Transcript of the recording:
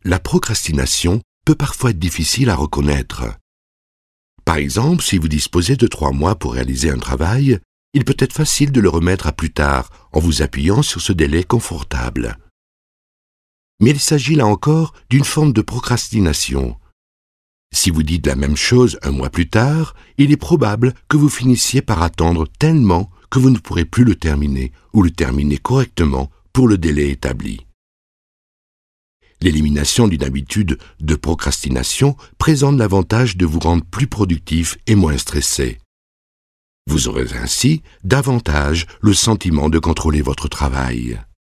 La procrastination peut parfois être difficile à reconnaître. Par exemple, si vous disposez de 3 mois pour réaliser un travail, il peut être facile de le remettre à plus tard en vous appuyant sur ce délai confortable. Mais il s'agit là encore d'une forme de procrastination. Si vous dites la même chose 1 mois plus tard, il est probable que vous finissiez par attendre tellement que vous ne pourrez plus le terminer ou le terminer correctement pour le délai établi. L'élimination d'une habitude de procrastination présente l'avantage de vous rendre plus productif et moins stressé. Vous aurez ainsi davantage le sentiment de contrôler votre travail.